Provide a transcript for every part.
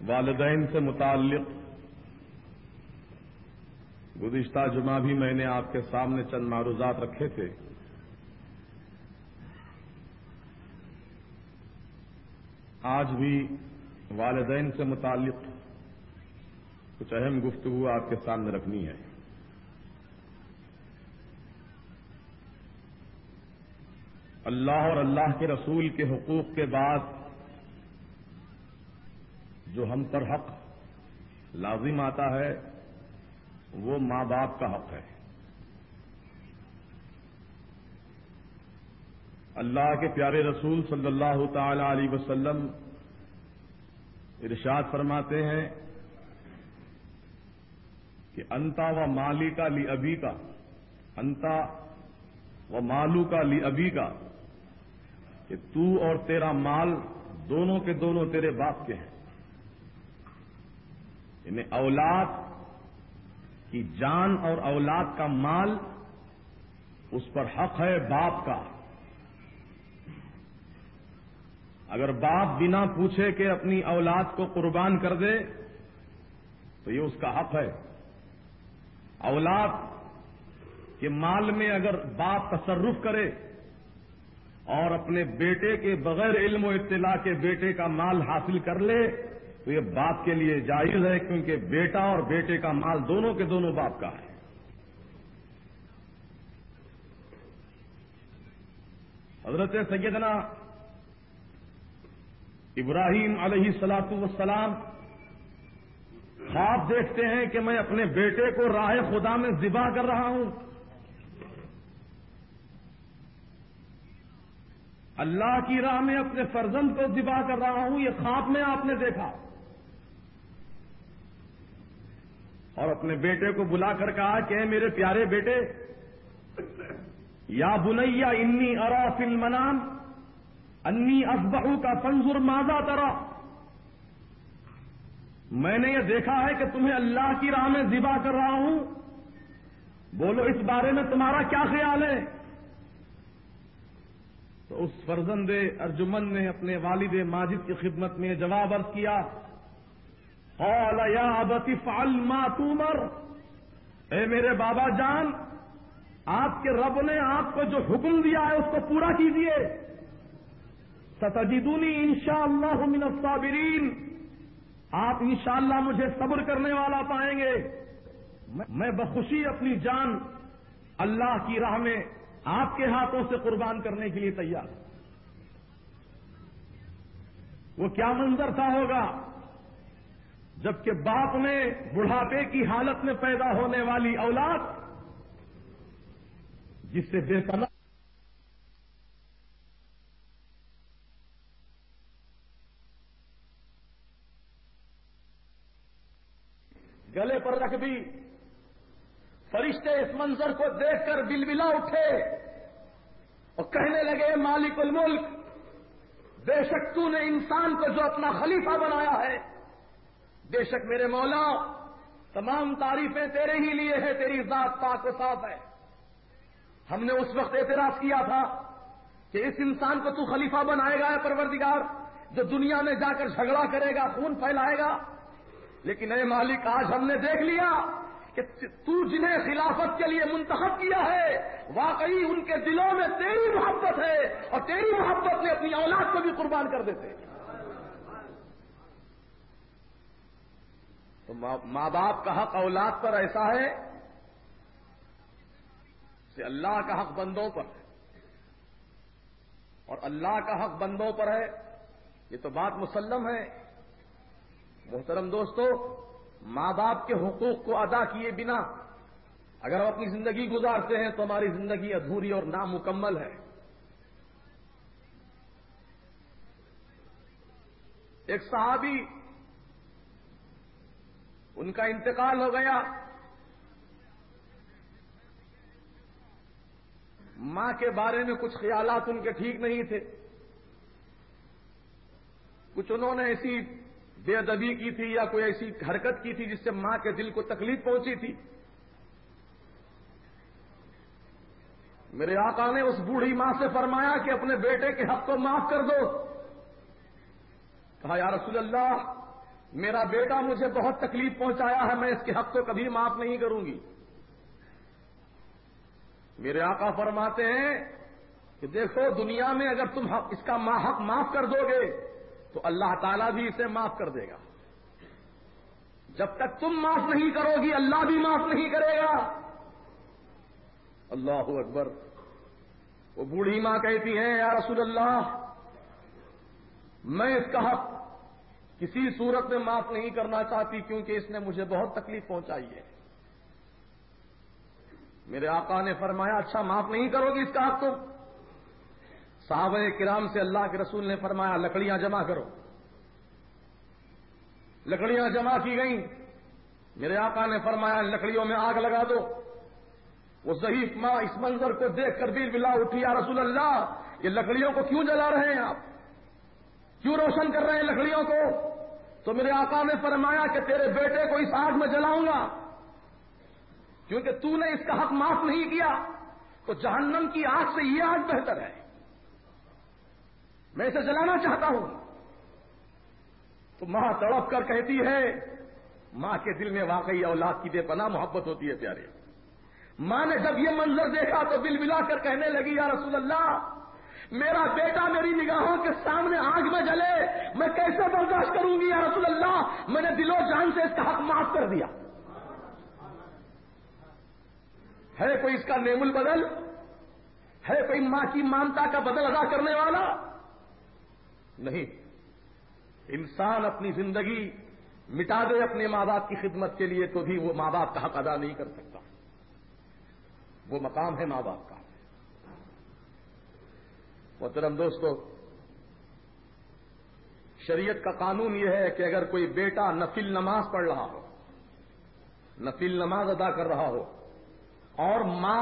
والدین سے متعلق گزشتہ جمعہ بھی میں نے آپ کے سامنے چند معروضات رکھے تھے. آج بھی والدین سے متعلق کچھ اہم گفتگو آپ کے سامنے رکھنی ہے. اللہ اور اللہ کے رسول کے حقوق کے بعد جو ہم پر حق لازم آتا ہے وہ ماں باپ کا حق ہے. اللہ کے پیارے رسول صلی اللہ تعالی علیہ وسلم ارشاد فرماتے ہیں کہ انتا و مالی کا لی ابی کا، انتا و مالو کا لی ابی کا، کہ تو اور تیرا مال دونوں کے دونوں تیرے باپ کے ہیں. یعنی اولاد کی جان اور اولاد کا مال اس پر حق ہے باپ کا. اگر باپ بنا پوچھے کہ اپنی اولاد کو قربان کر دے تو یہ اس کا حق ہے. اولاد کے مال میں اگر باپ تصرف کرے اور اپنے بیٹے کے بغیر علم و اطلاع کے بیٹے کا مال حاصل کر لے تو یہ باپ کے لیے جائز ہے، کیونکہ بیٹا اور بیٹے کا مال دونوں کے دونوں باپ کا ہے. حضرت سیدنا ابراہیم علیہ الصلوۃ والسلام خواب دیکھتے ہیں کہ میں اپنے بیٹے کو راہ خدا میں ذبح کر رہا ہوں. اللہ کی راہ میں اپنے فرزند کو ذبح کر رہا ہوں، یہ خواب میں آپ نے دیکھا. اور اپنے بیٹے کو بلا کر کہا کہ اے میرے پیارے بیٹے، یا بنیا انی ارا فی المنام انی اذبحک فانظر ماذا تری. میں نے یہ دیکھا ہے کہ تمہیں اللہ کی راہ میں ذبح کر رہا ہوں، بولو اس بارے میں تمہارا کیا خیال ہے؟ تو اس فرزند ارجمند نے اپنے والد ماجد کی خدمت میں جواب عرض کیا، قال یا ابت افعل ما تؤمر. اے میرے بابا جان، آپ کے رب نے آپ کو جو حکم دیا ہے اس کو پورا کیجیے. ستجدونی انشاءاللہ من الصابرین. آپ انشاءاللہ مجھے صبر کرنے والا پائیں گے. میں بخوشی اپنی جان اللہ کی راہ میں آپ کے ہاتھوں سے قربان کرنے کے لیے تیار. وہ کیا منظر تھا ہوگا جبکہ باپ نے بڑھاپے کی حالت میں پیدا ہونے والی اولاد جس سے بے پناہ گلے پر رکھ دی. فرشتے اس منظر کو دیکھ کر بلبلا اٹھے اور کہنے لگے مالک الملک، بے شک تو نے انسان کو جو اپنا خلیفہ بنایا ہے، بے شک میرے مولا تمام تعریفیں تیرے ہی لیے ہیں، تیری ذات پاک و صاف ہے. ہم نے اس وقت اعتراض کیا تھا کہ اس انسان کو تو خلیفہ بنائے گا یا پروردگار، جو دنیا میں جا کر جھگڑا کرے گا، خون پھیلائے گا. لیکن اے مالک، آج ہم نے دیکھ لیا کہ تو جنہیں خلافت کے لیے منتخب کیا ہے واقعی ان کے دلوں میں تیری محبت ہے، اور تیری محبت نے اپنی اولاد کو بھی قربان کر دیتے. تو ماں باپ کا حق اولاد پر ایسا ہے کہ اللہ کا حق بندوں پر ہے، اور اللہ کا حق بندوں پر ہے، یہ تو بات مسلم ہے. محترم دوستو، ماں باپ کے حقوق کو ادا کیے بنا اگر ہم اپنی زندگی گزارتے ہیں تو ہماری زندگی ادھوری اور نامکمل ہے. ایک صحابی، ان کا انتقال ہو گیا، ماں کے بارے میں کچھ خیالات ان کے ٹھیک نہیں تھے. کچھ انہوں نے ایسی بے ادبی کی تھی یا کوئی ایسی حرکت کی تھی جس سے ماں کے دل کو تکلیف پہنچی تھی. میرے آقا نے اس بوڑھی ماں سے فرمایا کہ اپنے بیٹے کے حق کو معاف کر دو. کہا یا رسول اللہ، میرا بیٹا مجھے بہت تکلیف پہنچایا ہے، میں اس کے حق کو کبھی معاف نہیں کروں گی۔ میرے آقا فرماتے ہیں کہ دیکھو دنیا میں اگر تم اس کا حق معاف کر دو گے تو اللہ تعالیٰ بھی اسے معاف کر دے گا۔ جب تک تم معاف نہیں کرو گی اللہ بھی معاف نہیں کرے گا۔ اللہ اکبر۔ وہ بوڑھی ماں کہتی ہیں یا رسول اللہ میں اس کا حق کسی صورت میں معاف نہیں کرنا چاہتی کیونکہ اس نے مجھے بہت تکلیف پہنچائی ہے۔ میرے آقا نے فرمایا اچھا معاف نہیں کرو گی اس کا حق تم؟ صحابہ کرام سے اللہ کے رسول نے فرمایا لکڑیاں جمع کرو۔ لکڑیاں جمع کی گئیں۔ میرے آقا نے فرمایا لکڑیوں میں آگ لگا دو۔ وہ ضعیف ماں اس منظر کو دیکھ کر بل بلا اٹھی، یا رسول اللہ یہ لکڑیوں کو کیوں جلا رہے ہیں آپ؟ کیوں روشن کر رہے ہیں لکڑیوں کو؟ تو میرے آقا نے فرمایا کہ تیرے بیٹے کو اس آگ میں جلاؤں گا کیونکہ تو نے اس کا حق معاف نہیں کیا، تو جہنم کی آگ سے یہ آگ بہتر ہے، میں اسے جلانا چاہتا ہوں۔ تو ماں تڑپ کر کہتی ہے، ماں کے دل میں واقعی اولاد کی بے پناہ محبت ہوتی ہے پیارے۔ ماں نے جب یہ منظر دیکھا تو بل بلا کر کہنے لگی یا رسول اللہ میرا بیٹا میری نگاہوں کے سامنے آگ میں جلے میں کیسے برداشت کروں گی یا رسول اللہ، میں نے دل و جان سے اس کا حق معاف کر دیا۔ ہے کوئی اس کا نعم البدل؟ ہے کوئی ماں کی مانتا کا بدل ادا کرنے والا؟ نہیں۔ انسان اپنی زندگی مٹا دے اپنے ماں باپ کی خدمت کے لیے تو بھی وہ ماں باپ کا حق ادا نہیں کر سکتا۔ وہ مقام ہے ماں باپ کا۔ محترم دوستو، شریعت کا قانون یہ ہے کہ اگر کوئی بیٹا نفل نماز پڑھ رہا ہو، نفل نماز ادا کر رہا ہو اور ماں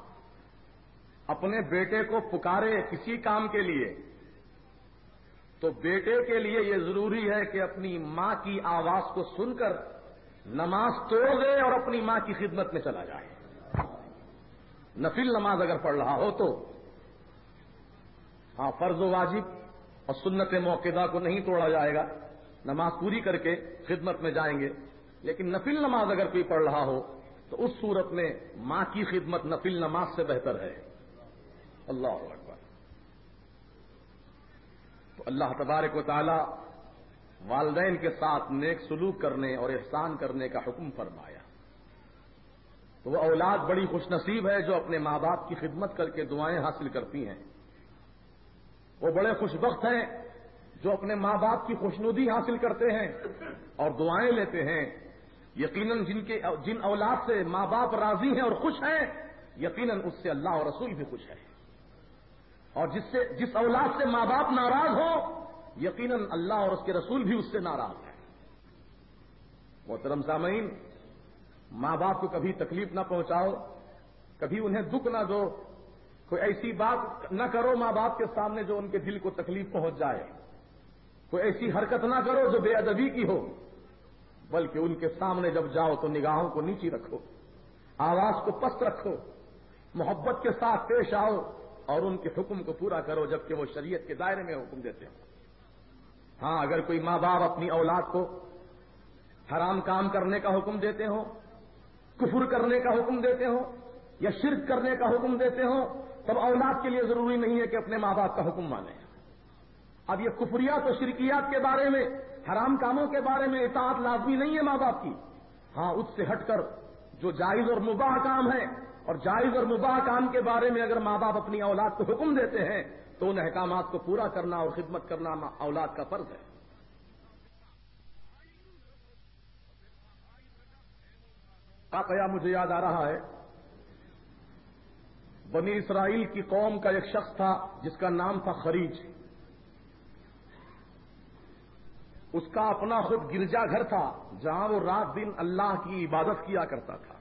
اپنے بیٹے کو پکارے کسی کام کے لیے، تو بیٹے کے لیے یہ ضروری ہے کہ اپنی ماں کی آواز کو سن کر نماز توڑ دے اور اپنی ماں کی خدمت میں چلا جائے۔ نفل نماز اگر پڑھ رہا ہو تو ہاں فرض و واجب اور سنت موقدہ کو نہیں توڑا جائے گا، نماز پوری کر کے خدمت میں جائیں گے، لیکن نفل نماز اگر کوئی پڑھ رہا ہو تو اس صورت میں ماں کی خدمت نفل نماز سے بہتر ہے۔ اللہ اکبر۔ تو اللہ تبارک و تعالی والدین کے ساتھ نیک سلوک کرنے اور احسان کرنے کا حکم فرمایا، تو وہ اولاد بڑی خوش نصیب ہے جو اپنے ماں باپ کی خدمت کر کے دعائیں حاصل کرتی ہیں۔ وہ بڑے خوش بخت ہیں جو اپنے ماں باپ کی خوشنودی حاصل کرتے ہیں اور دعائیں لیتے ہیں۔ یقیناً جن اولاد سے ماں باپ راضی ہیں اور خوش ہیں، یقیناً اس سے اللہ اور رسول بھی خوش ہے، اور جس اولاد سے ماں باپ ناراض ہو یقیناً اللہ اور اس کے رسول بھی اس سے ناراض ہیں۔ محترم سامعین، ماں باپ کو کبھی تکلیف نہ پہنچاؤ، کبھی انہیں دکھ نہ دو، کوئی ایسی بات نہ کرو ماں باپ کے سامنے جو ان کے دل کو تکلیف پہنچ جائے، کوئی ایسی حرکت نہ کرو جو بے ادبی کی ہو، بلکہ ان کے سامنے جب جاؤ تو نگاہوں کو نیچی رکھو، آواز کو پست رکھو، محبت کے ساتھ پیش آؤ اور ان کے حکم کو پورا کرو جبکہ وہ شریعت کے دائرے میں حکم دیتے ہوں۔ ہاں اگر کوئی ماں باپ اپنی اولاد کو حرام کام کرنے کا حکم دیتے ہوں، کفر کرنے کا حکم دیتے ہوں یا شرک کرنے کا حکم دیتے ہوں، تب اولاد کے لیے ضروری نہیں ہے کہ اپنے ماں باپ کا حکم مانے۔ اب یہ کفریات اور شرکیات کے بارے میں، حرام کاموں کے بارے میں اطاعت لازمی نہیں ہے ماں باپ کی۔ ہاں اس سے ہٹ کر جو جائز اور مباح کام ہے، اور جائز اور مباح کام کے بارے میں اگر ماں باپ اپنی اولاد کو حکم دیتے ہیں تو ان احکامات کو پورا کرنا اور خدمت کرنا اولاد کا فرض ہے۔ واقعہ مجھے یاد آ رہا ہے، بنی اسرائیل کی قوم کا ایک شخص تھا جس کا نام تھا خریج۔ اس کا اپنا خود گرجا گھر تھا جہاں وہ رات دن اللہ کی عبادت کیا کرتا تھا۔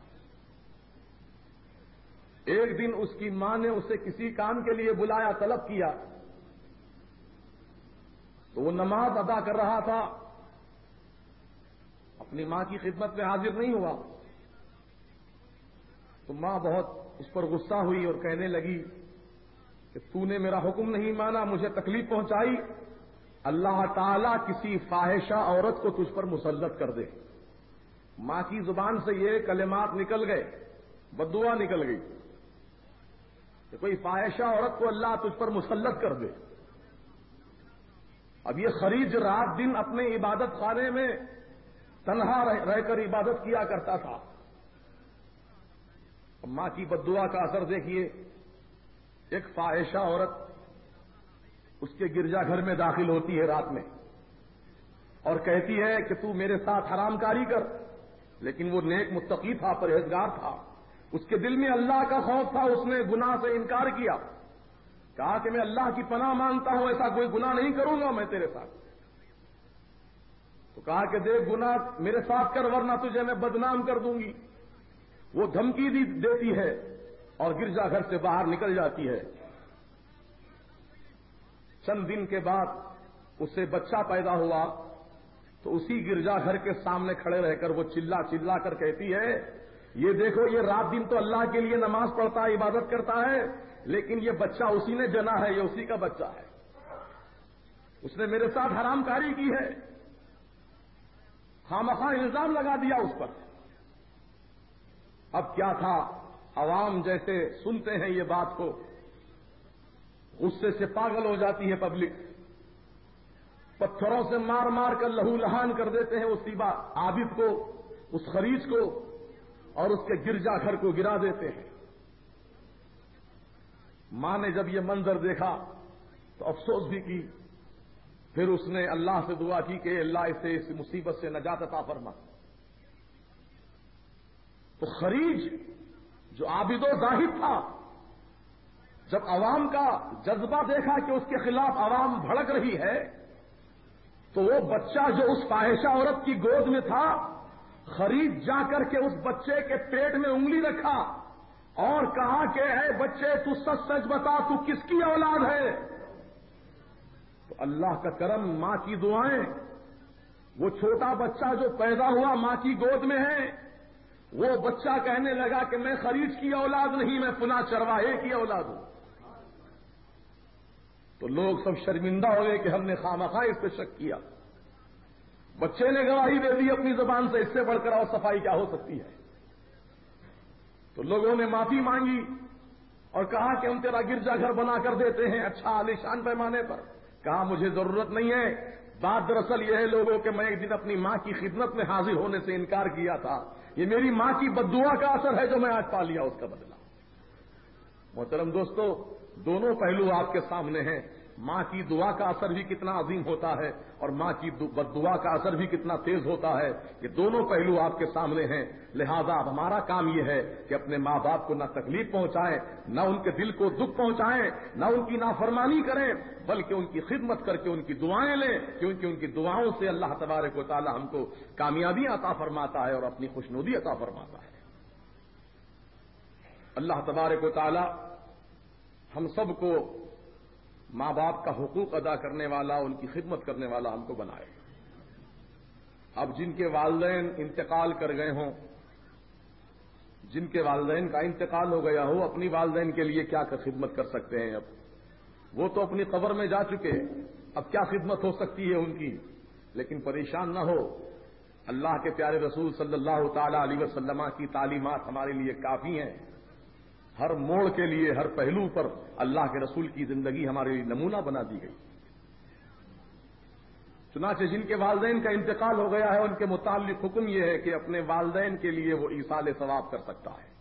ایک دن اس کی ماں نے اسے کسی کام کے لیے بلایا، طلب کیا، تو وہ نماز ادا کر رہا تھا، اپنی ماں کی خدمت میں حاضر نہیں ہوا، تو ماں بہت اس پر غصہ ہوئی اور کہنے لگی کہ تو نے میرا حکم نہیں مانا، مجھے تکلیف پہنچائی، اللہ تعالیٰ کسی فاحشہ عورت کو تجھ پر مسلط کر دے. ماں کی زبان سے یہ کلمات نکل گئے، بددعا نکل گئی کہ کوئی فاحشہ عورت کو اللہ تجھ پر مسلط کر دے. اب یہ خریج رات دن اپنے عبادت خانے میں تنہا رہ کر عبادت کیا کرتا تھا. ماں کی بددعا کا اثر دیکھیے. ایک فاحشہ عورت اس کے گرجا گھر میں داخل ہوتی ہے رات میں اور کہتی ہے کہ تو میرے ساتھ حرام کاری کر، لیکن وہ نیک متقی تھا، پرہیزگار تھا، اس کے دل میں اللہ کا خوف تھا، اس نے گناہ سے انکار کیا، کہا کہ میں اللہ کی پناہ مانگتا ہوں، ایسا کوئی گناہ نہیں کروں گا میں تیرے ساتھ. تو کہا کہ دیکھ گناہ میرے ساتھ کر ورنہ تجھے میں بدنام کر دوں گی. وہ دھمکی دیتی ہے اور گرجا گھر سے باہر نکل جاتی ہے. چند دن کے بعد اسے بچہ پیدا ہوا تو اسی گرجا گھر کے سامنے کھڑے رہ کر وہ چلا کر کہتی ہے، یہ دیکھو یہ رات دن تو اللہ کے لیے نماز پڑھتا ہے، عبادت کرتا ہے، لیکن یہ بچہ اسی نے جنا ہے، یہ اسی کا بچہ ہے، اس نے میرے ساتھ حرام کاری کی ہے. خامخواہ الزام لگا دیا اس پر. اب کیا تھا، عوام جیسے سنتے ہیں یہ بات کو غصے سے پاگل ہو جاتی ہے پبلک، پتھروں سے مار مار کر لہو لہان کر دیتے ہیں اس عابد کو، اس خریج کو، اور اس کے گرجا گھر کو گرا دیتے ہیں. ماں نے جب یہ منظر دیکھا تو افسوس بھی کی. پھر اس نے اللہ سے دعا کی کہ اللہ اسے اس مصیبت سے نجات عطا فرما. تو خریج جو عابد و زاہد تھا، جب عوام کا جذبہ دیکھا کہ اس کے خلاف عوام بھڑک رہی ہے، تو وہ بچہ جو اس فاحشہ عورت کی گود میں تھا، خریج جا کر کے اس بچے کے پیٹ میں انگلی رکھا اور کہا کہ اے بچے تو سچ سچ بتا، تو کس کی اولاد ہے؟ تو اللہ کا کرم، ماں کی دعائیں، وہ چھوٹا بچہ جو پیدا ہوا ماں کی گود میں ہے، وہ بچہ کہنے لگا کہ میں خریج کی اولاد نہیں، میں فلاں چرواہے کی اولاد ہوں. تو لوگ سب شرمندہ ہو گئے کہ ہم نے خامخواہ اس پہ شک کیا. بچے نے گواہی دے دی اپنی زبان سے، اس سے بڑھ کر اور صفائی کیا ہو سکتی ہے. تو لوگوں نے معافی مانگی اور کہا کہ ہم تیرا گرجا گھر بنا کر دیتے ہیں اچھا عالیشان پیمانے پر. کہا مجھے ضرورت نہیں ہے. بات دراصل یہ ہے لوگوں کہ میں ایک دن اپنی ماں کی خدمت میں حاضر ہونے سے انکار کیا تھا. یہ میری ماں کی بددعا کا اثر ہے جو میں آج پا لیا اس کا بدلہ. محترم دوستو، دونوں پہلو آپ کے سامنے ہیں. ماں کی دعا کا اثر بھی کتنا عظیم ہوتا ہے اور ماں کی بددعا کا اثر بھی کتنا تیز ہوتا ہے. یہ دونوں پہلو آپ کے سامنے ہیں. لہذا اب ہمارا کام یہ ہے کہ اپنے ماں باپ کو نہ تکلیف پہنچائیں، نہ ان کے دل کو دکھ پہنچائیں، نہ ان کی نافرمانی کریں، بلکہ ان کی خدمت کر کے ان کی دعائیں لیں، کیونکہ ان کی دعاؤں سے اللہ تبارک و تعالی ہم کو کامیابی عطا فرماتا ہے اور اپنی خوشنودی عطا فرماتا ہے. اللہ تبارک و تعالی ہم سب کو ماں باپ کا حقوق ادا کرنے والا، ان کی خدمت کرنے والا ہم کو بنائے. اب جن کے والدین انتقال کر گئے ہوں، جن کے والدین کا انتقال ہو گیا ہو، اپنی والدین کے لیے کیا خدمت کر سکتے ہیں؟ اب وہ تو اپنی قبر میں جا چکے، اب کیا خدمت ہو سکتی ہے ان کی؟ لیکن پریشان نہ ہو، اللہ کے پیارے رسول صلی اللہ تعالی علیہ وسلم کی تعلیمات ہمارے لیے کافی ہیں. ہر موڑ کے لیے، ہر پہلو پر اللہ کے رسول کی زندگی ہمارے لیے نمونہ بنا دی گئی. چنانچہ جن کے والدین کا انتقال ہو گیا ہے ان کے متعلق حکم یہ ہے کہ اپنے والدین کے لیے وہ ایصال ثواب کر سکتا ہے.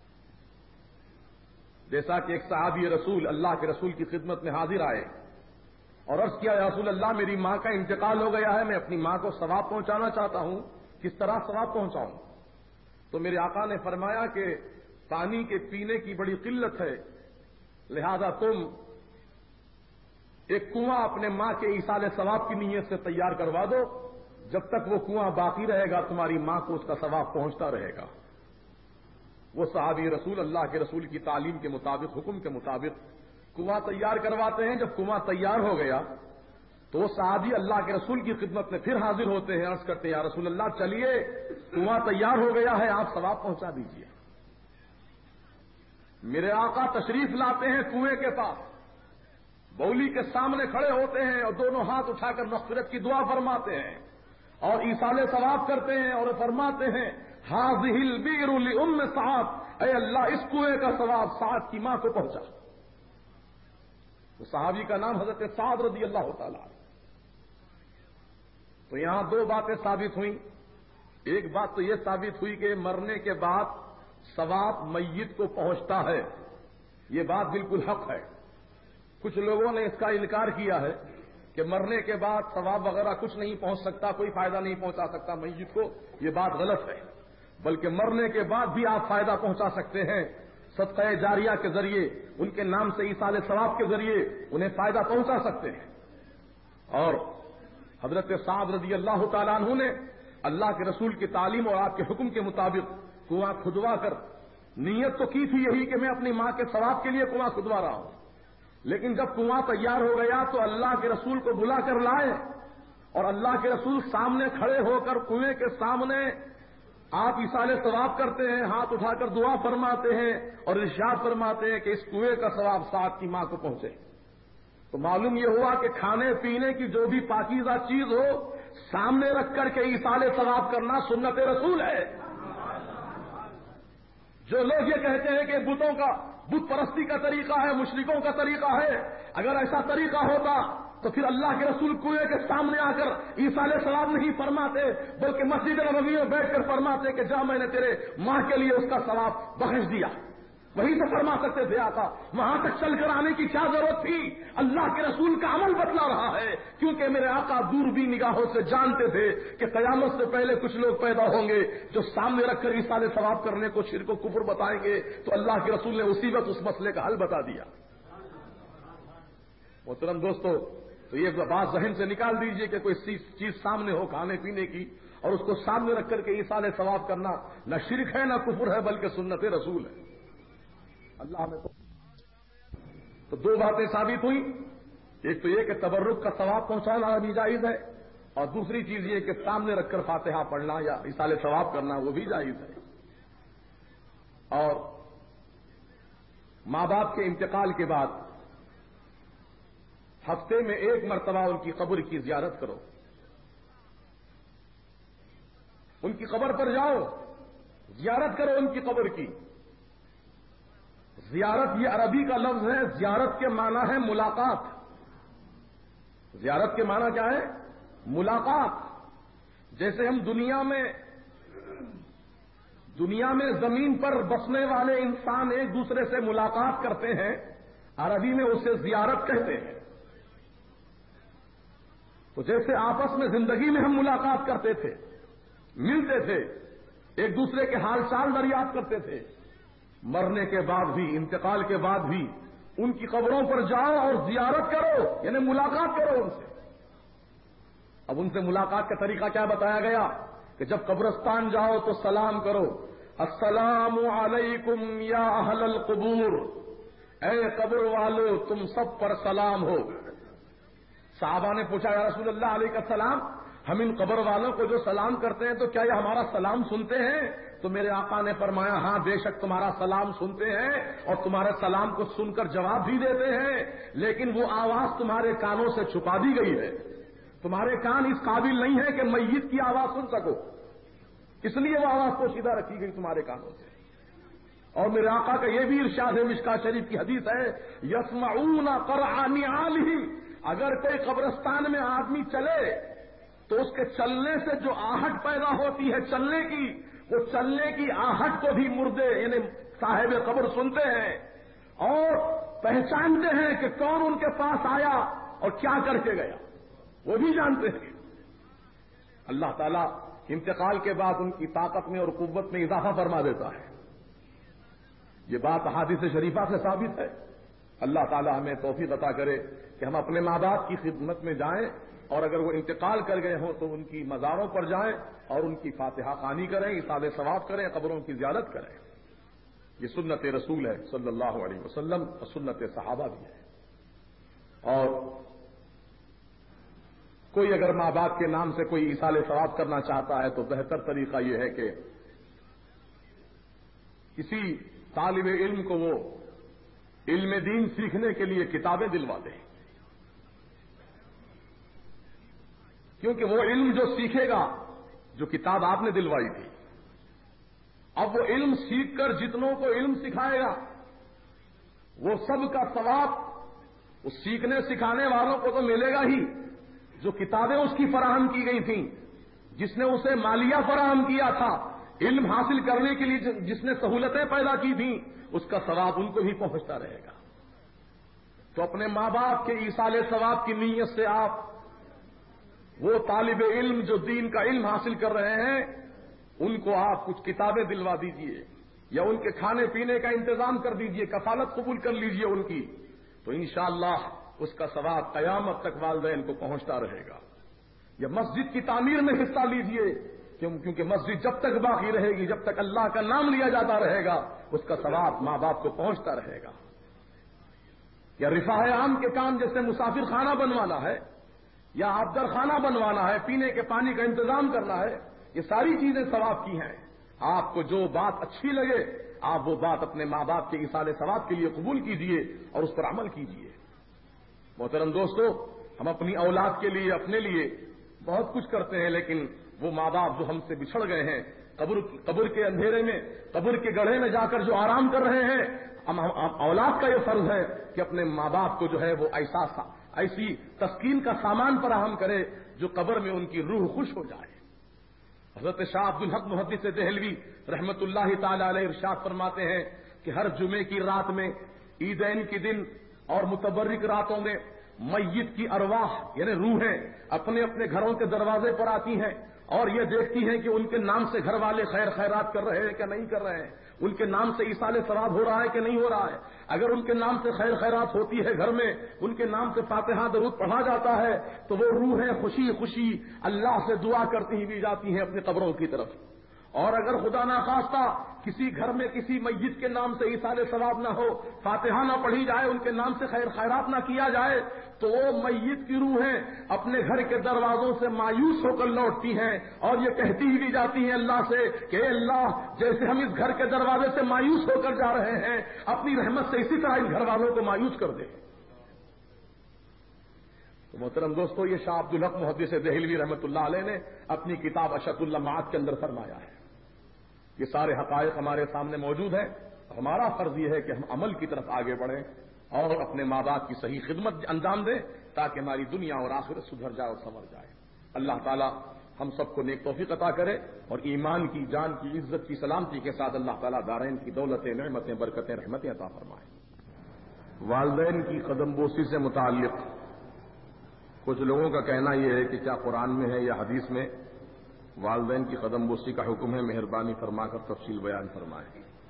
جیسا کہ ایک صحابی رسول اللہ کے رسول کی خدمت میں حاضر آئے اور عرض کیا، یا رسول اللہ میری ماں کا انتقال ہو گیا ہے، میں اپنی ماں کو ثواب پہنچانا چاہتا ہوں، کس طرح ثواب پہنچاؤں؟ تو میرے آقا نے فرمایا کہ پانی کے پینے کی بڑی قلت ہے، لہذا تم ایک کنواں اپنے ماں کے ایصال ثواب کی نیت سے تیار کروا دو، جب تک وہ کنواں باقی رہے گا تمہاری ماں کو اس کا ثواب پہنچتا رہے گا. وہ صحابی رسول اللہ کے رسول کی تعلیم کے مطابق، حکم کے مطابق کنواں تیار کرواتے ہیں. جب کنواں تیار ہو گیا تو وہ صحابی اللہ کے رسول کی خدمت میں پھر حاضر ہوتے ہیں، عرض کرتے ہیں یا رسول اللہ چلیے کنواں تیار ہو گیا ہے، آپ ثواب پہنچا دیجیے. میرے آقا تشریف لاتے ہیں کنویں کے پاس، بولی کے سامنے کھڑے ہوتے ہیں اور دونوں ہاتھ اٹھا کر مغفرت کی دعا فرماتے ہیں اور ایصال ثواب کرتے ہیں اور فرماتے ہیں ھذہ البئر لأم سعد، اے اللہ اس کنویں کا ثواب سعد کی ماں کو پہنچا۔ تو صحابی کا نام حضرت سعد رضی اللہ تعالیٰ عنہ۔ تو یہاں دو باتیں ثابت ہوئیں۔ ایک بات تو یہ ثابت ہوئی کہ مرنے کے بعد ثواب میت کو پہنچتا ہے، یہ بات بالکل حق ہے۔ کچھ لوگوں نے اس کا انکار کیا ہے کہ مرنے کے بعد ثواب وغیرہ کچھ نہیں پہنچ سکتا، کوئی فائدہ نہیں پہنچا سکتا میت کو، یہ بات غلط ہے۔ بلکہ مرنے کے بعد بھی آپ فائدہ پہنچا سکتے ہیں، صدقہ جاریہ کے ذریعے، ان کے نام سے ایصال ثواب کے ذریعے انہیں فائدہ پہنچا سکتے ہیں۔ اور حضرت سعد رضی اللہ تعالیٰ عنہ نے اللہ کے رسول کی تعلیم اور آپ کے حکم کے مطابق کنواں کھدوا کر نیت تو کی تھی یہی کہ میں اپنی ماں کے ثواب کے لیے کنواں کھدوا رہا ہوں، لیکن جب کنواں تیار ہو گیا تو اللہ کے رسول کو بلا کر لائے اور اللہ کے رسول سامنے کھڑے ہو کر کنویں کے سامنے آپ ایصال ثواب کرتے ہیں، ہاتھ اٹھا کر دعا فرماتے ہیں اور ارشاد فرماتے ہیں کہ اس کنویں کا ثواب سعد کی ماں کو پہنچے۔ تو معلوم یہ ہوا کہ کھانے پینے کی جو بھی پاکیزہ چیز ہو سامنے رکھ کر کے ایصال ثواب کرنا سنت رسول ہے۔ جو لوگ یہ کہتے ہیں کہ بتوں کا بت پرستی کا طریقہ ہے، مشرکوں کا طریقہ ہے، اگر ایسا طریقہ ہوتا تو پھر اللہ کے رسول کنویں کے سامنے آ کر ایصال ثواب نہیں فرماتے بلکہ مسجد نبوی میں بیٹھ کر فرماتے کہ جا میں نے تیرے ماں کے لیے اس کا ثواب بخش دیا۔ وہی تو فرما سکتے تھے آقا، وہاں تک چل کر آنے کی کیا ضرورت تھی؟ اللہ کے رسول کا عمل بتلا رہا ہے، کیونکہ میرے آقا دور بھی نگاہوں سے جانتے تھے کہ قیامت سے پہلے کچھ لوگ پیدا ہوں گے جو سامنے رکھ کر ایصال ثواب کرنے کو شرک و کفر بتائیں گے، تو اللہ کے رسول نے اسی وقت اس مسئلے کا حل بتا دیا۔ محترم دوستو، تو یہ بات ذہن سے نکال دیجئے کہ کوئی چیز سامنے ہو کھانے پینے کی اور اس کو سامنے رکھ کر کے ایصال ثواب کرنا نہ شرک ہے نہ کفر ہے بلکہ سنت رسول ہے۔ اللہ نے تو دو باتیں ثابت ہوئی، ایک تو یہ کہ تبرک کا ثواب پہنچانا بھی جائز ہے، اور دوسری چیز یہ کہ سامنے رکھ کر فاتحہ پڑھنا یا ایصال ثواب کرنا وہ بھی جائز ہے۔ اور ماں باپ کے انتقال کے بعد ہفتے میں ایک مرتبہ ان کی قبر کی زیارت کرو، ان کی قبر پر جاؤ، زیارت کرو ان کی قبر کی۔ زیارت یہ عربی کا لفظ ہے، زیارت کے معنی ہے ملاقات۔ زیارت کے معنی کیا ہے؟ ملاقات۔ جیسے ہم دنیا میں زمین پر بسنے والے انسان ایک دوسرے سے ملاقات کرتے ہیں، عربی میں اسے زیارت کہتے ہیں۔ تو جیسے آپس میں زندگی میں ہم ملاقات کرتے تھے، ملتے تھے، ایک دوسرے کے حال چال دریافت کرتے تھے، مرنے کے بعد بھی، انتقال کے بعد بھی ان کی قبروں پر جاؤ اور زیارت کرو، یعنی ملاقات کرو ان سے۔ اب ان سے ملاقات کا طریقہ کیا بتایا گیا کہ جب قبرستان جاؤ تو سلام کرو، السلام علیکم یا اہل القبور، اے قبر والو تم سب پر سلام ہو۔ صحابہ نے پوچھا یا رسول اللہ علیہ السلام، ہم ان قبر والوں کو جو سلام کرتے ہیں تو کیا یہ ہمارا سلام سنتے ہیں؟ تو میرے آقا نے فرمایا ہاں بے شک تمہارا سلام سنتے ہیں اور تمہارے سلام کو سن کر جواب بھی دیتے ہیں، لیکن وہ آواز تمہارے کانوں سے چھپا دی گئی ہے۔ تمہارے کان اس قابل نہیں ہے کہ میت کی آواز سن سکو، اس لیے وہ آواز پوشیدہ رکھی گئی تمہارے کانوں سے۔ اور میرے آقا کا یہ بھی ارشاد ہے، مشکاۃ شریف کی حدیث ہے، یسمعون قرع نعالہ، اگر کوئی قبرستان میں آدمی چلے تو اس کے چلنے سے جو آہٹ پیدا ہوتی ہے چلنے کی، وہ چلنے کی آہٹ کو بھی مردے یعنی صاحب قبر سنتے ہیں اور پہچانتے ہیں کہ کون ان کے پاس آیا اور کیا کر کے گیا، وہ بھی جانتے ہیں۔ اللہ تعالیٰ انتقال کے بعد ان کی طاقت میں اور قوت میں اضافہ فرما دیتا ہے۔ یہ بات احادیث شریفہ سے ثابت ہے۔ اللہ تعالیٰ ہمیں توفیق عطا کرے کہ ہم اپنے ماں باپ کی خدمت میں جائیں، اور اگر وہ انتقال کر گئے ہوں تو ان کی مزاروں پر جائیں اور ان کی فاتحہ خوانی کریں، ایصال ثواب کریں، قبروں کی زیارت کریں۔ یہ سنت رسول ہے صلی اللہ علیہ وسلم اور سنت صحابہ بھی ہے۔ اور کوئی اگر ماں باپ کے نام سے کوئی ایصال ثواب کرنا چاہتا ہے تو بہتر طریقہ یہ ہے کہ کسی طالب علم کو وہ علم دین سیکھنے کے لیے کتابیں دلوا دیں، کیونکہ وہ علم جو سیکھے گا، جو کتاب آپ نے دلوائی تھی، اب وہ علم سیکھ کر جتنوں کو علم سکھائے گا وہ سب کا ثواب اس سیکھنے سکھانے والوں کو تو ملے گا ہی، جو کتابیں اس کی فراہم کی گئی تھیں، جس نے اسے مالیہ فراہم کیا تھا، علم حاصل کرنے کے لیے جس نے سہولتیں پیدا کی تھیں، اس کا ثواب ان کو بھی پہنچتا رہے گا۔ تو اپنے ماں باپ کے ایصال ثواب کی نیت سے آپ وہ طالب علم جو دین کا علم حاصل کر رہے ہیں ان کو آپ کچھ کتابیں دلوا دیجئے یا ان کے کھانے پینے کا انتظام کر دیجئے، کفالت قبول کر لیجئے ان کی، تو انشاءاللہ اس کا ثواب قیامت تک والدین کو پہنچتا رہے گا۔ یا مسجد کی تعمیر میں حصہ لیجئے، کیونکہ مسجد جب تک باقی رہے گی، جب تک اللہ کا نام لیا جاتا رہے گا، اس کا ثواب ماں باپ کو پہنچتا رہے گا۔ یا رفاہ عام کے کام جیسے مسافر خانہ بنوانا ہے یا آبدر خانہ بنوانا ہے، پینے کے پانی کا انتظام کرنا ہے، یہ ساری چیزیں ثواب کی ہیں۔ آپ کو جو بات اچھی لگے آپ وہ بات اپنے ماں باپ کے ایصال ثواب کے لیے قبول کیجیے اور اس پر عمل کیجیے۔ محترم دوستو، ہم اپنی اولاد کے لیے اپنے لیے بہت کچھ کرتے ہیں، لیکن وہ ماں باپ جو ہم سے بچھڑ گئے ہیں، قبر کے اندھیرے میں، قبر کے گڑھے میں جا کر جو آرام کر رہے ہیں، اولاد کا یہ فرض ہے کہ اپنے ماں باپ کو جو ہے وہ ایسی تسکین کا سامان فراہم کرے جو قبر میں ان کی روح خوش ہو جائے۔ حضرت شاہ عبد الحق محدث دہلوی رحمت اللہ تعالی علیہ ارشاد فرماتے ہیں کہ ہر جمعے کی رات میں، عیدین کے دن اور متبرک راتوں میں میت کی ارواح یعنی روحیں اپنے اپنے گھروں کے دروازے پر آتی ہیں اور یہ دیکھتی ہیں کہ ان کے نام سے گھر والے خیر خیرات کر رہے ہیں کہ نہیں کر رہے ہیں، ان کے نام سے ایصال ثواب ہو رہا ہے کہ نہیں ہو رہا ہے۔ اگر ان کے نام سے خیر خیرات ہوتی ہے گھر میں، ان کے نام سے فاتحہ درود پڑھا جاتا ہے تو وہ روحیں خوشی خوشی اللہ سے دعا کرتی ہوئی جاتی ہیں اپنی قبروں کی طرف۔ اور اگر خدا نخواستہ کسی گھر میں کسی میت کے نام سے ایصال ثواب نہ ہو، فاتحہ نہ پڑھی جائے، ان کے نام سے خیر خیرات نہ کیا جائے، تو وہ میت کی روحیں اپنے گھر کے دروازوں سے مایوس ہو کر لوٹتی ہیں اور یہ کہتی ہوئی جاتی ہیں اللہ سے کہ اے اللہ، جیسے ہم اس گھر کے دروازے سے مایوس ہو کر جا رہے ہیں، اپنی رحمت سے اسی طرح ان گھر والوں کو مایوس کر دے۔ تو محترم دوستو، یہ شاہ عبد الحق محدث دہلوی رحمۃ اللہ علیہ نے اپنی کتاب اشد اللمعات کے اندر فرمایا ہے۔ یہ سارے حقائق ہمارے سامنے موجود ہیں۔ ہمارا فرض یہ ہے کہ ہم عمل کی طرف آگے بڑھیں اور اپنے ماں باپ کی صحیح خدمت انجام دیں تاکہ ہماری دنیا اور آخرت سدھر جائے اور سنور جائے۔ اللہ تعالی ہم سب کو نیک توفیق عطا کرے اور ایمان کی، جان کی، عزت کی، سلامتی کے ساتھ اللہ تعالی دارین کی دولتیں، نعمتیں، برکتیں، رحمتیں عطا فرمائے۔ والدین کی قدم بوسی سے متعلق کچھ لوگوں کا کہنا یہ ہے کہ کیا قرآن میں ہے یا حدیث میں والدین کی قدم بوسی کا حکم ہے؟ مہربانی فرما کر تفصیل بیان فرمائیں۔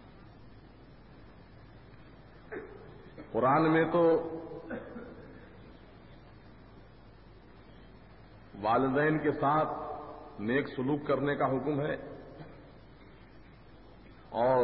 قرآن میں تو والدین کے ساتھ نیک سلوک کرنے کا حکم ہے اور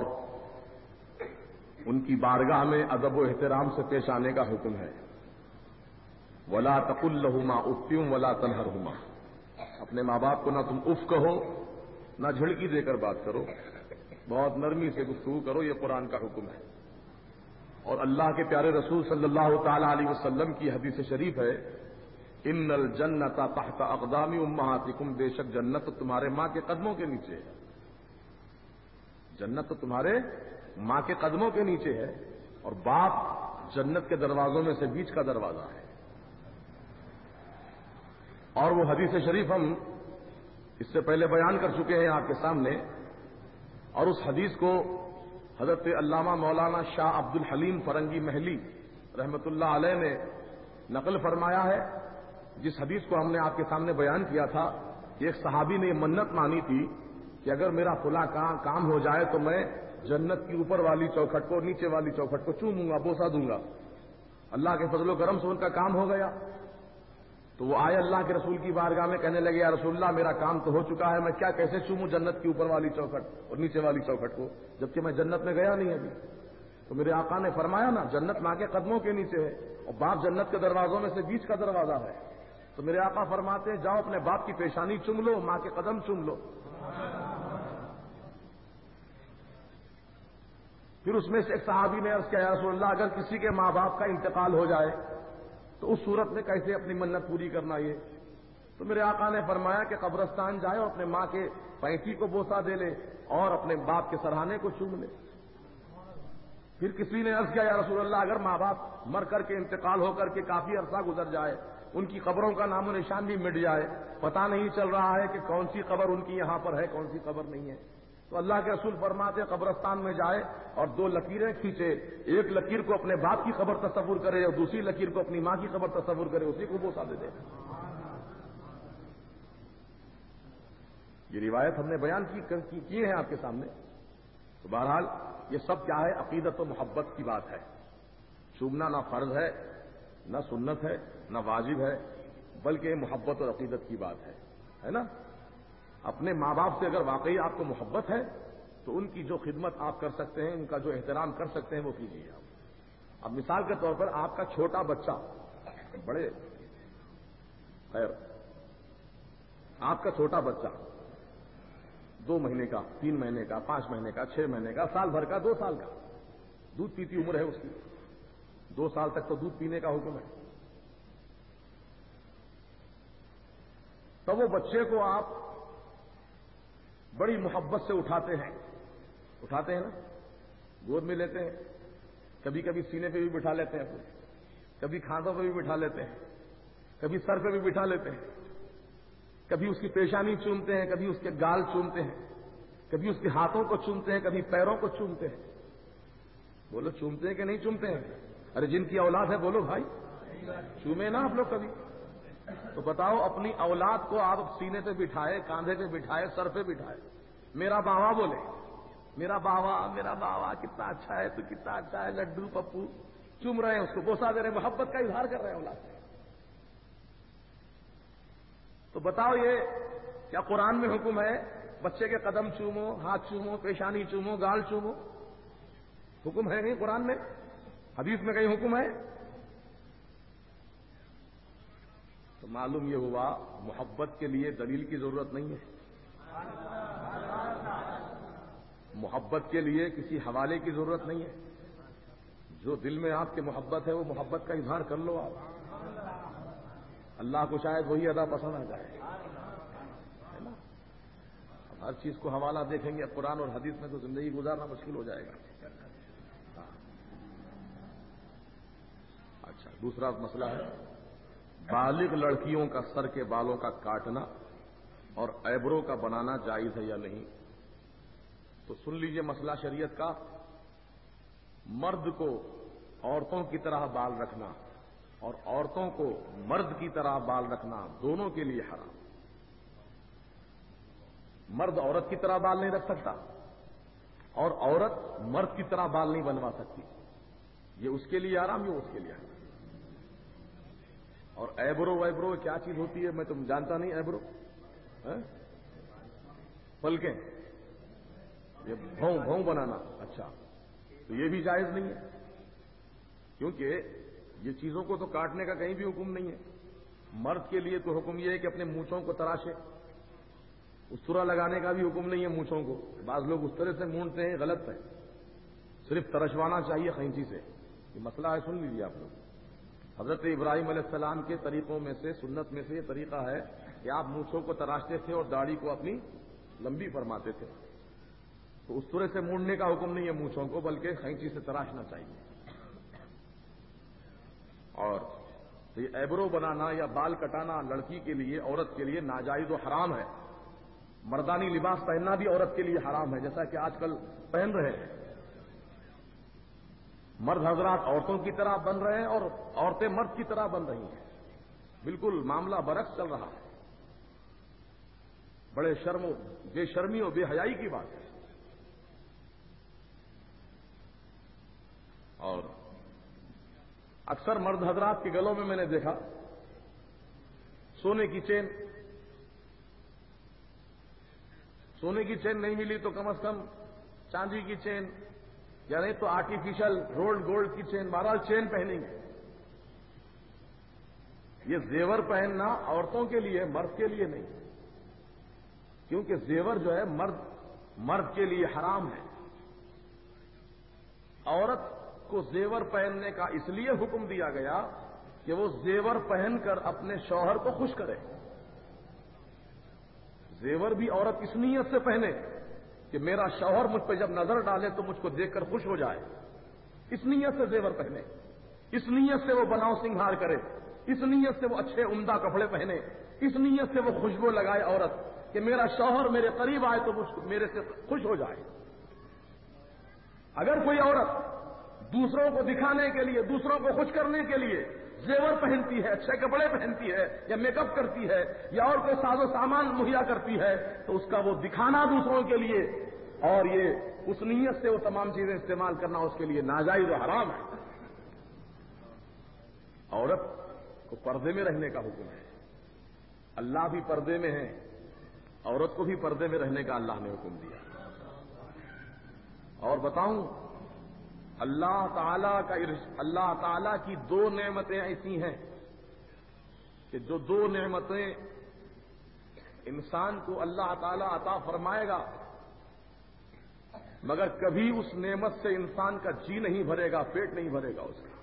ان کی بارگاہ میں ادب و احترام سے پیش آنے کا حکم ہے۔ وَلَا تَقُل لَّهُمَا اُفٍّ وَلَا تَنْهَرْهُمَا، اپنے ماں باپ کو نہ تم اف کہو نہ جھڑکی دے کر بات کرو، بہت نرمی سے گفتگو کرو، یہ قرآن کا حکم ہے۔ اور اللہ کے پیارے رسول صلی اللہ تعالی علیہ وسلم کی حدیث شریف ہے، ان الجنت تحت اقدام امہاتکم، بے شک جنت تمہارے ماں کے قدموں کے نیچے ہے۔ جنت تمہارے ماں کے قدموں کے نیچے ہے اور باپ جنت کے دروازوں میں سے بیچ کا دروازہ ہے۔ اور وہ حدیث شریف ہم اس سے پہلے بیان کر چکے ہیں آپ کے سامنے، اور اس حدیث کو حضرت علامہ مولانا شاہ عبد الحلیم فرنگی محلی رحمت اللہ علیہ نے نقل فرمایا ہے، جس حدیث کو ہم نے آپ کے سامنے بیان کیا تھا کہ ایک صحابی نے یہ منت مانی تھی کہ اگر میرا فلاں کام ہو جائے تو میں جنت کی اوپر والی چوکھٹ کو، نیچے والی چوکھٹ کو چوموں گا، بوسا دوں گا۔ اللہ کے فضل و کرم سے ان کا کام ہو گیا تو وہ آئے اللہ کے رسول کی بارگاہ میں، کہنے لگے یا رسول اللہ، میرا کام تو ہو چکا ہے، میں کیا کیسے چوموں جنت کی اوپر والی چوکھٹ اور نیچے والی چوکھٹ کو، جبکہ میں جنت میں گیا نہیں ابھی۔ تو میرے آقا نے فرمایا نا، جنت ماں کے قدموں کے نیچے ہے اور باپ جنت کے دروازوں میں سے بیچ کا دروازہ ہے۔ تو میرے آقا فرماتے ہیں جاؤ اپنے باپ کی پیشانی چوم لو، ماں کے قدم چوم لو۔ پھر اس میں سے ایک صحابی نے عرض کیا یا رسول اللہ، اگر کسی کے ماں باپ کا انتقال ہو جائے تو اس صورت میں کیسے اپنی منت پوری کرنا؟ یہ تو میرے آقا نے فرمایا کہ قبرستان جائے اور اپنے ماں کے پینتی کو بوسہ دے لے اور اپنے باپ کے سرہانے کو چوم لے۔ پھر کسی نے عرض کیا یا رسول اللہ اگر ماں باپ مر کر کے انتقال ہو کر کے کافی عرصہ گزر جائے، ان کی قبروں کا نام و نشان بھی مٹ جائے، پتہ نہیں چل رہا ہے کہ کون سی قبر ان کی یہاں پر ہے کون سی قبر نہیں ہے، تو اللہ کے رسول فرماتے قبرستان میں جائے اور دو لکیریں کھینچے، ایک لکیر کو اپنے باپ کی قبر تصور کرے اور دوسری لکیر کو اپنی ماں کی قبر تصور کرے، اسی کو بوسہ دے دے۔ یہ روایت ہم نے بیان کی ہے آپ کے سامنے۔ تو بہرحال یہ سب کیا ہے؟ عقیدت و محبت کی بات ہے۔ چومنا نہ فرض ہے، نہ سنت ہے، نہ واجب ہے، بلکہ محبت اور عقیدت کی بات ہے نا؟ اپنے ماں باپ سے اگر واقعی آپ کو محبت ہے تو ان کی جو خدمت آپ کر سکتے ہیں، ان کا جو احترام کر سکتے ہیں وہ کیجیے آپ۔ اب مثال کے طور پر آپ کا چھوٹا بچہ، بڑے خیر آپ کا چھوٹا بچہ 2 مہینے کا، 3 مہینے کا، 5 مہینے کا، 6 مہینے کا، سال بھر کا، 2 سال کا، دودھ پیتی عمر ہے اس کی، 2 سال تک تو دودھ پینے کا حکم ہے۔ تو وہ بچے کو آپ بڑی محبت سے اٹھاتے ہیں نا، گود میں لیتے ہیں، کبھی کبھی سینے پہ بھی بٹھا لیتے ہیں، کبھی کھانسوں پہ بھی بٹھا لیتے ہیں، کبھی سر پہ بھی بٹھا لیتے ہیں، کبھی اس کی پیشانی چومتے ہیں، کبھی اس کے گال چومتے ہیں، کبھی اس کے ہاتھوں کو چومتے ہیں، کبھی پیروں کو چومتے ہیں۔ بولو چومتے ہیں کہ نہیں چومتے ہیں؟ ارے جن کی اولاد ہے بولو بھائی، چومے نا آپ لوگ کبھی؟ تو بتاؤ اپنی اولاد کو آپ سینے پہ بٹھائے، کاندھے پہ بٹھائے، سر پہ بٹھائے، میرا باوا بولے، میرا باوا کتنا اچھا ہے، تو کتنا اچھا ہے، لڈو پپو، چوم رہے ہیں اس کو، بوسہ دے رہے ہیں، محبت کا اظہار کر رہے ہیں اولاد سے۔ تو بتاؤ یہ کیا قرآن میں حکم ہے بچے کے قدم چومو، ہاتھ چومو، پیشانی چومو، گال چومو؟ حکم ہے نہیں قرآن میں؟ حدیث میں کہیں حکم ہے؟ تو معلوم یہ ہوا محبت کے لیے دلیل کی ضرورت نہیں ہے، محبت کے لیے کسی حوالے کی ضرورت نہیں ہے، جو دل میں آپ کے محبت ہے وہ محبت کا اظہار کر لو آپ، اللہ کو شاید وہی ادا پسند آ جائے، ہے نا؟ اب ہر چیز کو حوالہ دیکھیں گے قرآن اور حدیث میں تو زندگی گزارنا مشکل ہو جائے گا۔ اچھا، دوسرا مسئلہ ہے بالغ لڑکیوں کا سر کے بالوں کا کاٹنا اور ایبرو کا بنانا جائز ہے یا نہیں؟ تو سن لیجئے مسئلہ شریعت کا، مرد کو عورتوں کی طرح بال رکھنا اور عورتوں کو مرد کی طرح بال رکھنا دونوں کے لیے حرام۔ مرد عورت کی طرح بال نہیں رکھ سکتا اور عورت مرد کی طرح بال نہیں بنوا سکتی، یہ اس کے لیے حرام، یہ اس کے لیے حرام۔ اور ایبرو کیا چیز ہوتی ہے میں تم جانتا نہیں، ایبرو پلکیں، یہ بھوں بنانا، اچھا تو یہ بھی جائز نہیں ہے، کیونکہ یہ چیزوں کو تو کاٹنے کا کہیں بھی حکم نہیں ہے۔ مرد کے لیے تو حکم یہ ہے کہ اپنے مونچھوں کو تراشے، استرا لگانے کا بھی حکم نہیں ہے مونچھوں کو، بعض لوگ اس طرح سے مونڈتے ہیں، غلط ہے، صرف ترشوانا چاہیے قینچی سے، یہ مسئلہ ہے، سن لیجیے آپ لوگ۔ حضرت ابراہیم علیہ السلام کے طریقوں میں سے، سنت میں سے یہ طریقہ ہے کہ آپ مونچھوں کو تراشتے تھے اور داڑھی کو اپنی لمبی فرماتے تھے، تو اس طرح سے مونڈنے کا حکم نہیں ہے مونچھوں کو، بلکہ قینچی سے تراشنا چاہیے۔ اور یہ ایبرو بنانا یا بال کٹانا لڑکی کے لیے، عورت کے لیے ناجائز و حرام ہے۔ مردانی لباس پہننا بھی عورت کے لیے حرام ہے، جیسا کہ آج کل پہن رہے ہیں۔ مرد حضرات عورتوں کی طرح بن رہے ہیں اور عورتیں مرد کی طرح بن رہی ہیں، بالکل معاملہ برعکس چل رہا ہے، بڑے بے شرمی اور بے حیائی کی بات ہے۔ اور اکثر مرد حضرات کے گلوں میں نے دیکھا سونے کی چین، سونے کی چین نہیں ملی تو کم از کم چاندی کی چین، یا نہیں تو آرٹیفیشل رولڈ گولڈ کی چین، بہرحال چین پہنیں گے۔ یہ زیور پہننا عورتوں کے لیے، مرد کے لیے نہیں، کیونکہ زیور جو ہے مرد کے لیے حرام ہے۔ عورت کو زیور پہننے کا اس لیے حکم دیا گیا کہ وہ زیور پہن کر اپنے شوہر کو خوش کرے، زیور بھی عورت اس نیت سے پہنے کہ میرا شوہر مجھ پہ جب نظر ڈالے تو مجھ کو دیکھ کر خوش ہو جائے، اس نیت سے زیور پہنے، اس نیت سے وہ بناؤ سنگھار کرے، اس نیت سے وہ اچھے عمدہ کپڑے پہنے، اس نیت سے وہ خوشبو لگائے عورت کہ میرا شوہر میرے قریب آئے تو میرے سے خوش ہو جائے۔ اگر کوئی عورت دوسروں کو دکھانے کے لیے، دوسروں کو خوش کرنے کے لیے زیور پہنتی ہے، اچھے کپڑے پہنتی ہے، یا میک اپ کرتی ہے، یا اور کوئی ساز و سامان مہیا کرتی ہے، تو اس کا وہ دکھانا دوسروں کے لیے اور یہ اس نیت سے وہ تمام چیزیں استعمال کرنا اس کے لیے ناجائز و حرام ہے۔ عورت کو پردے میں رہنے کا حکم ہے، اللہ بھی پردے میں ہے، عورت کو بھی پردے میں رہنے کا اللہ نے حکم دیا۔ اور بتاؤں، اللہ تعالی کی دو نعمتیں ایسی ہیں کہ جو دو نعمتیں انسان کو اللہ تعالی عطا فرمائے گا، مگر کبھی اس نعمت سے انسان کا جی نہیں بھرے گا، پیٹ نہیں بھرے گا اس کا۔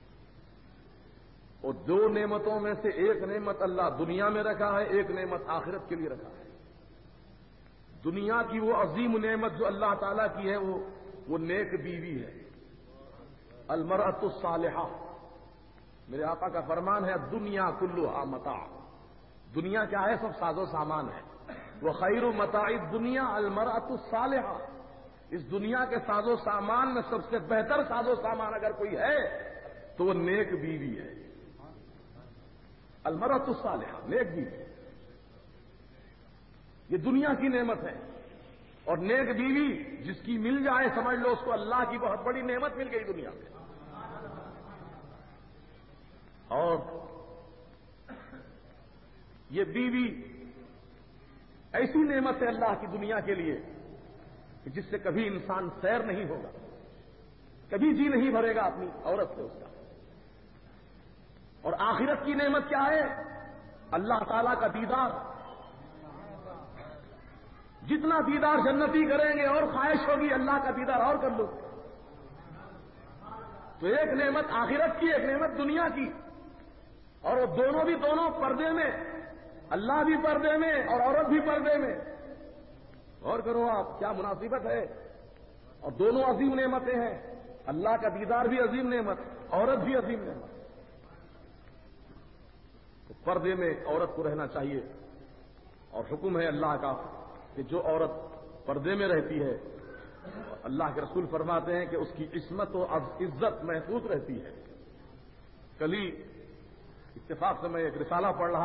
اور دو نعمتوں میں سے ایک نعمت اللہ دنیا میں رکھا ہے، ایک نعمت آخرت کے لیے رکھا ہے۔ دنیا کی وہ عظیم نعمت جو اللہ تعالیٰ کی ہے وہ نیک بیوی ہے، المرأۃ الصالحہ۔ میرے آقا کا فرمان ہے دنیا کلھا متاع، دنیا کیا ہے؟ سب ساز و سامان ہے۔ وہ خیر متاع الدنیا المرأۃ الصالحہ، اس دنیا کے ساز و سامان میں سب سے بہتر ساز و سامان اگر کوئی ہے تو وہ نیک بیوی ہے، المرأۃ الصالحہ، نیک بیوی۔ یہ دنیا کی نعمت ہے، اور نیک بیوی جس کی مل جائے سمجھ لو اس کو اللہ کی بہت بڑی نعمت مل گئی دنیا میں۔ اور یہ بیوی ایسی نعمت ہے اللہ کی دنیا کے لیے کہ جس سے کبھی انسان سیر نہیں ہوگا، کبھی جی نہیں بھرے گا اپنی عورت سے اس کا۔ اور آخرت کی نعمت کیا ہے؟ اللہ تعالیٰ کا دیدار۔ جتنا دیدار جنتی کریں گے اور خواہش ہوگی اللہ کا دیدار اور کر لو۔ تو ایک نعمت آخرت کی، ایک نعمت دنیا کی، اور وہ دونوں پردے میں، اللہ بھی پردے میں اور عورت بھی پردے میں۔ غور کرو آپ، کیا مناسبت ہے! اور دونوں عظیم نعمتیں ہیں، اللہ کا دیدار بھی عظیم نعمت، عورت بھی عظیم نعمت۔ تو پردے میں عورت کو رہنا چاہیے، اور حکم ہے اللہ کا کہ جو عورت پردے میں رہتی ہے اللہ کے رسول فرماتے ہیں کہ اس کی عصمت و عزت محفوظ رہتی ہے۔ کل ہی اتفاق سے میں ایک رسالہ پڑھ رہا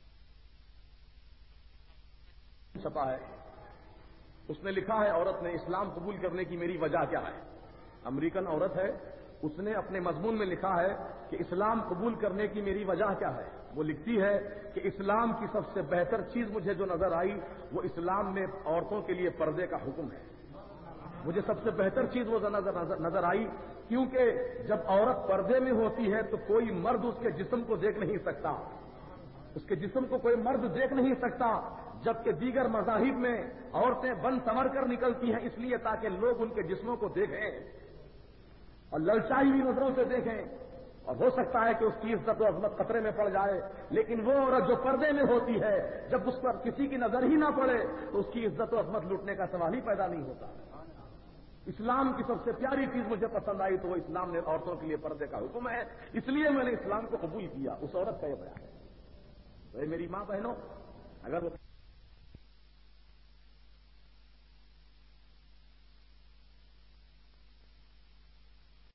چھپا ہے، اس نے لکھا ہے عورت نے اسلام قبول کرنے کی میری وجہ کیا ہے۔ امریکن عورت ہے، اس نے اپنے مضمون میں لکھا ہے کہ اسلام قبول کرنے کی میری وجہ کیا ہے۔ وہ لکھتی ہے کہ اسلام کی سب سے بہتر چیز مجھے جو نظر آئی وہ اسلام میں عورتوں کے لیے پردے کا حکم ہے۔ مجھے سب سے بہتر چیز وہ نظر آئی، کیونکہ جب عورت پردے میں ہوتی ہے تو کوئی مرد اس کے جسم کو دیکھ نہیں سکتا، اس کے جسم کو کوئی مرد دیکھ نہیں سکتا، جبکہ دیگر مذاہب میں عورتیں بن سنور کر نکلتی ہیں اس لیے تاکہ لوگ ان کے جسموں کو دیکھیں اور للچائی ہوئی نظروں سے دیکھیں، اور ہو سکتا ہے کہ اس کی عزت و عظمت خطرے میں پڑ جائے۔ لیکن وہ عورت جو پردے میں ہوتی ہے جب اس پر کسی کی نظر ہی نہ پڑے تو اس کی عزت و عظمت لوٹنے کا سوال ہی پیدا نہیں ہوتا۔ اسلام کی سب سے پیاری چیز مجھے پسند آئی تو وہ اسلام نے عورتوں کے لیے پردے کا حکم ہے، اس لیے میں نے اسلام کو قبول کیا۔ اس عورت کا یہ بیان ہے۔ میری ماں بہنوں، اگر وہ